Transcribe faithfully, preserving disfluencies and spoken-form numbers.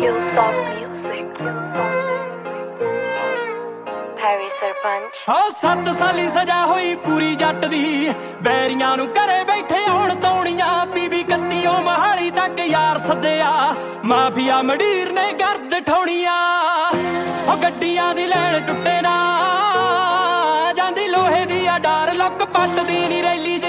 ਹੋ ਸੱਤ ਸਾਲੀ ਸਜਾ ਹੋਈ ਪੂਰੀ ਜੱਟ ਦੀ, ਬੈਰੀਆਂ ਨੂੰ ਘਰੇ ਬੈਠੇ ਆਉਣ ਤੌਣੀਆਂ, ਬੀਬੀ ਕੱਤੀਓ ਮਹਾਲੀ ਤੱਕ ਯਾਰ ਸੱਦਿਆ, ਮਾਫੀਆ ਮੰਡੀਰ ਨੇ ਗਰਦ ਠਾਉਣੀਆਂ। ਹੋ ਗੱਡੀਆਂ ਦੀ ਲੈਣ ਟੁੱਟੇ ਨਾ ਜਾਂਦੀ, ਲੋਹੇ ਦੀ ਆ ਡਾਰ ਲੁੱਕ ਪੱਟ ਦੀ ਨੀ ਰੈਲੀ